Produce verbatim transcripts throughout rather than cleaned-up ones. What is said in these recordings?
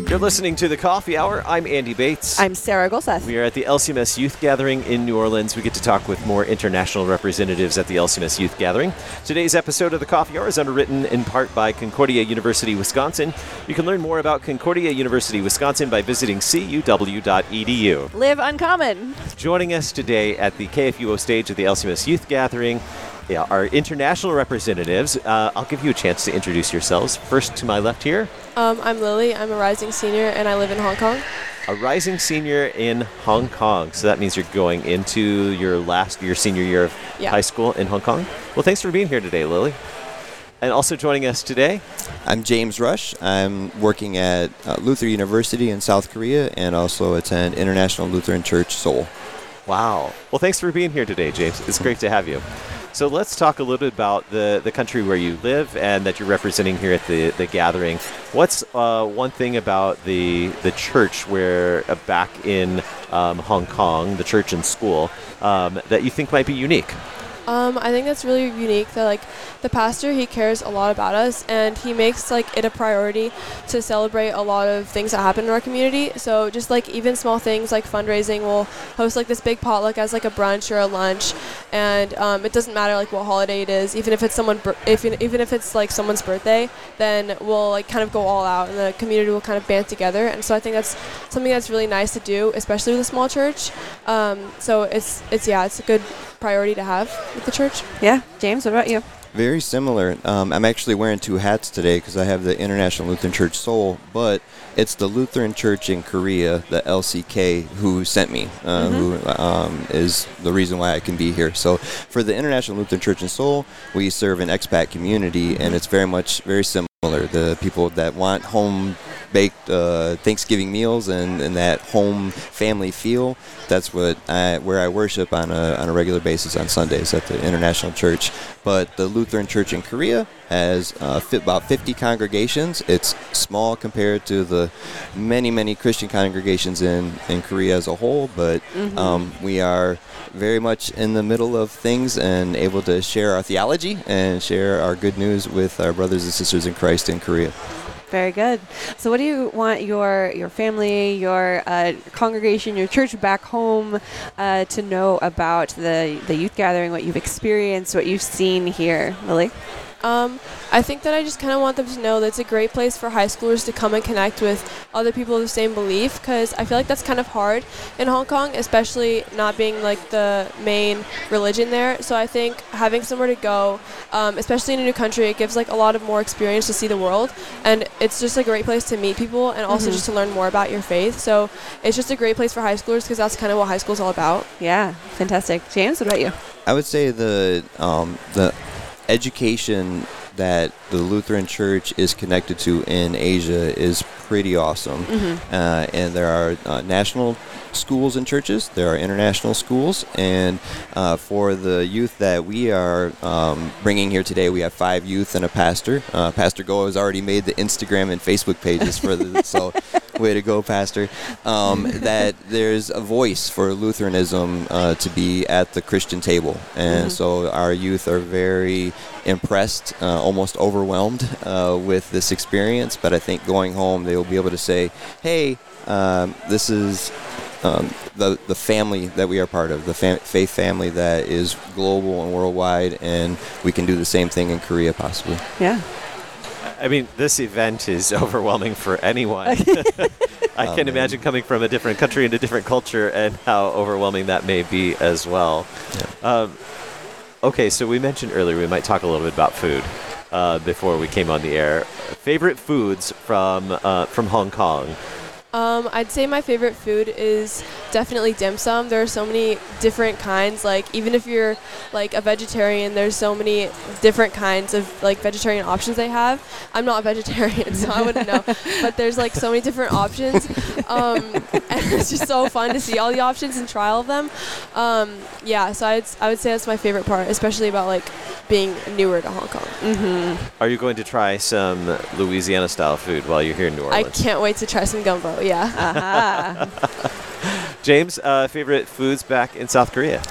You're listening to The Coffee Hour. I'm Andy Bates. I'm Sarah Golseth. We are at the L C M S Youth Gathering in New Orleans. We get to talk with more international representatives at the L C M S Youth Gathering. Today's episode of The Coffee Hour is underwritten in part by Concordia University, Wisconsin. You can learn more about Concordia University, Wisconsin by visiting c u w dot e d u. Live uncommon. Joining us today at the K F U O stage of the L C M S Youth Gathering yeah, our international representatives. Uh, I'll give you a chance to introduce yourselves. First to my left here. Um, I'm Lily. I'm a rising senior, and I live in Hong Kong. A rising senior in Hong Kong. So that means you're going into your last, your senior year of yeah. high school in Hong Kong. Well, thanks for being here today, Lily. And also joining us today, I'm James Rush. I'm working at uh, Luther University in South Korea and also attend International Lutheran Church, Seoul. Wow. Well, thanks for being here today, James. It's great to have you. So let's talk a little bit about the, the country where you live and that you're representing here at the, the gathering. What's uh, one thing about the the church where uh, back in um, Hong Kong, the church and school, um, that you think might be unique? Um, I think that's really unique that like the pastor, he cares a lot about us and he makes like it a priority to celebrate a lot of things that happen in our community. So just like even small things like fundraising, we'll host like this big potluck as like a brunch or a lunch, and um, it doesn't matter like what holiday it is. Even if it's someone, if even if it's like someone's birthday, then we'll like kind of go all out and the community will kind of band together. And so I think that's something that's really nice to do, especially with a small church. Um, so it's it's yeah, it's a good priority to have with the church. Yeah. James, what about you? Very similar. Um, I'm actually wearing two hats today because I have the International Lutheran Church Seoul, but it's the Lutheran Church in Korea, the L C K, who sent me, uh, mm-hmm. who um, is the reason why I can be here. So for the International Lutheran Church in Seoul, we serve an expat community, and it's very much very similar. The people that want home-baked uh, Thanksgiving meals and, and that home family feel, that's what I, where I worship on a on a regular basis on Sundays at the International Church. But the Lutheran Church in Korea has uh, fit about fifty congregations. It's small compared to the many, many Christian congregations in, in Korea as a whole, but mm-hmm. um, we are very much in the middle of things and able to share our theology and share our good news with our brothers and sisters in Christ in Korea. Very good. So what do you want your your family, your uh, congregation, your church back home uh, to know about the, the youth gathering, what you've experienced, what you've seen here, Lily? Um, I think that I just kind of want them to know that it's a great place for high schoolers to come and connect with other people of the same belief, because I feel like that's kind of hard in Hong Kong, especially not being like the main religion there. So I think having somewhere to go, um, especially in a new country, it gives like a lot of more experience to see the world, and it's just a great place to meet people and also mm-hmm. just to learn more about your faith. So it's just a great place for high schoolers because that's kind of what high school is all about. Yeah, fantastic. James, what about you? I would say the um, the education that the Lutheran Church is connected to in Asia is pretty awesome. Mm-hmm. Uh, and there are uh, national schools and churches, there are international schools, and uh, for the youth that we are um, bringing here today, we have five youth and a pastor. Uh, Pastor Go has already made the Instagram and Facebook pages for the, so way to go, Pastor. Um, that there's a voice for Lutheranism uh, to be at the Christian table, and mm-hmm. so our youth are very impressed, uh, almost overwhelmed uh, with this experience, but I think going home they will be able to say, hey, um, this is um, the the family that we are part of, the fam- faith family that is global and worldwide, and we can do the same thing in Korea possibly. Yeah. I mean, this event is overwhelming for anyone. I oh, can man. imagine coming from a different country and a different culture and how overwhelming that may be as well. Yeah. Um, okay, so we mentioned earlier we might talk a little bit about food uh, before we came on the air. Favorite foods from uh, from Hong Kong? Um, I'd say my favorite food is definitely dim sum. There are so many different kinds. Like even if you're like a vegetarian, there's so many different kinds of like vegetarian options they have. I'm not a vegetarian, so I wouldn't know. But there's like so many different options, um, and it's just so fun to see all the options and try all of them. Um, yeah, so I'd I would say that's my favorite part, especially about like being newer to Hong Kong. Mm-hmm. Are you going to try some Louisiana style food while you're here in New Orleans? I can't wait to try some gumbo. Yeah. Uh-huh. James, uh, favorite foods back in South Korea?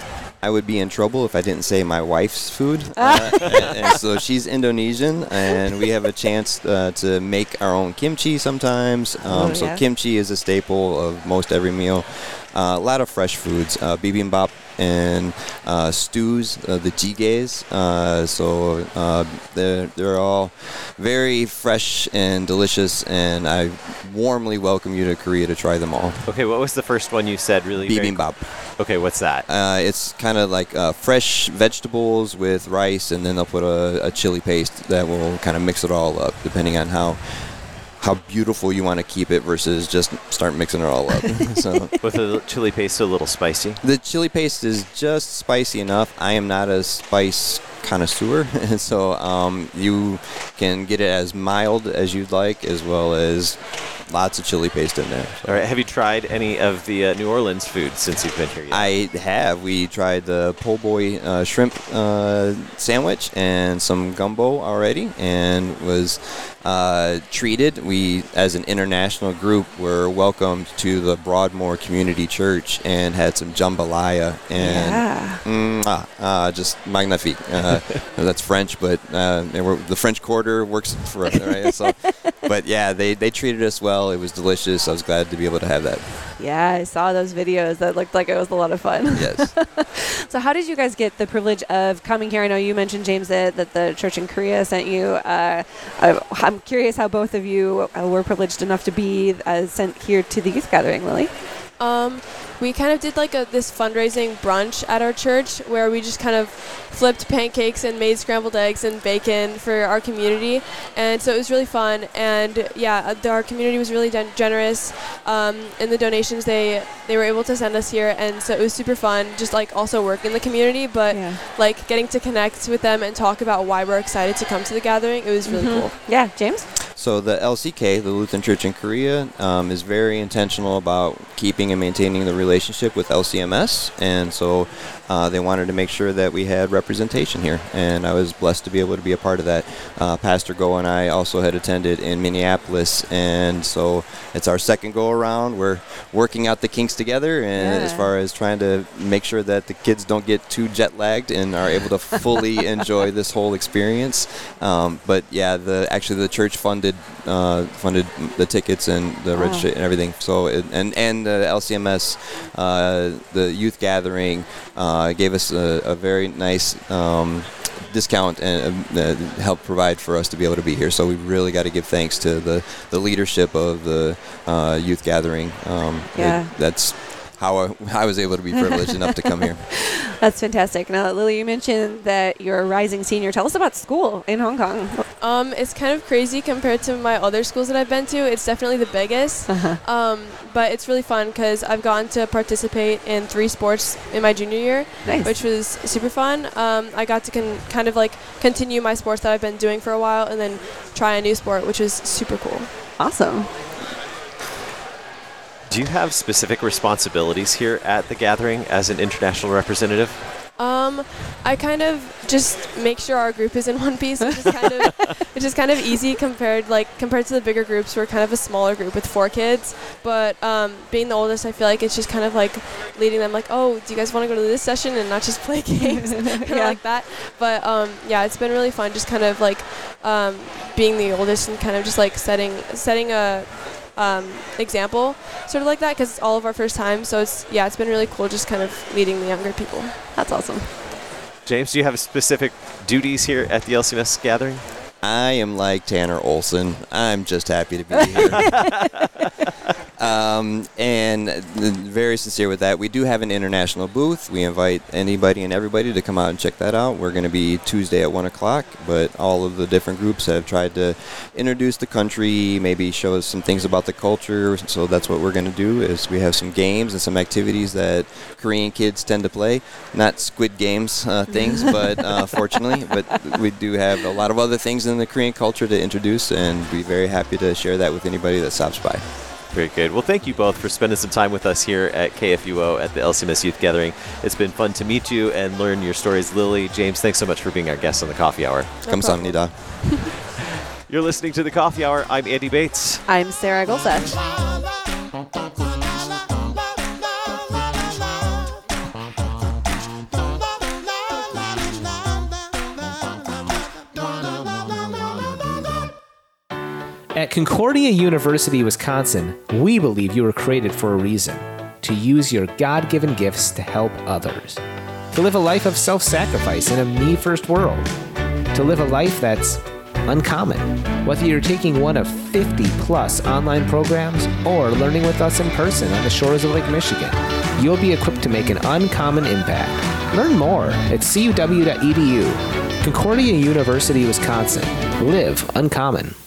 I would be in trouble if I didn't say my wife's food. Uh, and, and so she's Indonesian, and we have a chance uh, to make our own kimchi sometimes. Um, Oh, so yeah. kimchi is a staple of most every meal. Uh, a lot of fresh foods, uh, bibimbap and uh, stews, uh, the jigaes. Uh, so uh, they're, they're all very fresh and delicious, and I warmly welcome you to Korea to try them all. Okay, what was the first one you said? Really, very- Bibimbap. Okay, what's that? Uh, it's kind of like uh, fresh vegetables with rice, and then they'll put a, a chili paste that will kind of mix it all up, depending on how how beautiful you want to keep it versus just start mixing it all up. So With the chili paste a little spicy. the chili paste is just spicy enough. I am not a spice connoisseur, and so um, you can get it as mild as you'd like, as well as lots of chili paste in there. So. All right, have you tried any of the uh, New Orleans food since you've been here yet? I have. We tried the po' boy uh, shrimp uh, sandwich and some gumbo already, and was uh, treated. We, as an international group, were welcomed to the Broadmoor Community Church and had some jambalaya and Yeah. mm, ah, ah, just magnifique. Uh, that's French, but uh, they were, the French Quarter works for us, right? So, but yeah, they, they treated us well. It was delicious. I was glad to be able to have that. Yeah, I saw those videos. That looked like it was a lot of fun. Yes. So how did you guys get the privilege of coming here? I know you mentioned, James, that, that the church in Korea sent you. Uh, I, I'm curious how both of you uh, were privileged enough to be uh, sent here to the youth gathering, Lily. Um, we kind of did like a this fundraising brunch at our church where we just kind of flipped pancakes and made scrambled eggs and bacon for our community, and so it was really fun. And yeah, uh, the, our community was really gen- generous um, in the donations they they were able to send us here, and so it was super fun. Just like also work in the community, but Yeah. like getting to connect with them and talk about why we're excited to come to the gathering. It was really cool. Yeah, James? So the L C K, the Lutheran Church in Korea, um, is very intentional about keeping and maintaining the relationship with L C M S, and so uh, they wanted to make sure that we had representation here, and I was blessed to be able to be a part of that. Uh, Pastor Go and I also had attended in Minneapolis, and so it's our second go around. We're working out the kinks together, and Yeah. as far as trying to make sure that the kids don't get too jet lagged and are able to fully enjoy this whole experience. Um, but yeah, the actually the church funded uh, funded the tickets and the Wow. registration and everything. So it, and and the L C M S, uh, the youth gathering, uh, gave us a, a very nice um, discount and uh, help provide for us to be able to be here. So we really got to give thanks to the, the leadership of the uh, youth gathering. Um, Yeah. it- that's how I, I was able to be privileged enough to come here. That's fantastic. Now, Lily, you mentioned that you're a rising senior. Tell us about school in Hong Kong. Um, it's kind of crazy compared to my other schools that I've been to. It's definitely the biggest. Uh-huh. Um, but it's really fun because I've gotten to participate in three sports in my junior year, Nice. which was super fun. Um, I got to con- kind of like continue my sports that I've been doing for a while and then try a new sport, which was super cool. Awesome. Do you have specific responsibilities here at the gathering as an international representative? Um, I kind of just make sure our group is in one piece, which is kind of which is kind of easy compared like compared to the bigger groups. We're kind of a smaller group with four kids, but um, being the oldest, I feel like it's just kind of like leading them like, oh, do you guys want to go to this session and not just play games, kind of Yeah. like that. But um, yeah, it's been really fun, just kind of like um, being the oldest and kind of just like setting setting a um, example, sort of like that, because it's all of our first time. So it's yeah, it's been really cool, just kind of leading the younger people. That's awesome. James, do you have specific duties here at the L C M S gathering? I am like Tanner Olson. I'm just happy to be here. um, and uh, very sincere with that. We do have an international booth. We invite anybody and everybody to come out and check that out. We're going to be Tuesday at one o'clock, but all of the different groups have tried to introduce the country, maybe show us some things about the culture. So that's what we're going to do is we have some games and some activities that Korean kids tend to play. Not Squid Games uh, things, but uh, fortunately, but we do have a lot of other things in the Korean culture to introduce, and be very happy to share that with anybody that stops by. Very good. Well, thank you both for spending some time with us here at K F U O at the L C M S Youth Gathering. It's been fun to meet you and learn your stories. Lily, James, thanks so much for being our guest on the Coffee Hour. No Kamsahamnida. You're listening to the Coffee Hour. I'm Andy Bates. I'm Sarah Golseth. La la la la la la la la la la la la la At Concordia University, Wisconsin, we believe you were created for a reason: to use your God-given gifts to help others, to live a life of self-sacrifice in a me-first world, to live a life that's uncommon. Whether you're taking one of fifty plus online programs or learning with us in person on the shores of Lake Michigan, you'll be equipped to make an uncommon impact. Learn more at c u w dot e d u. Concordia University, Wisconsin. Live uncommon.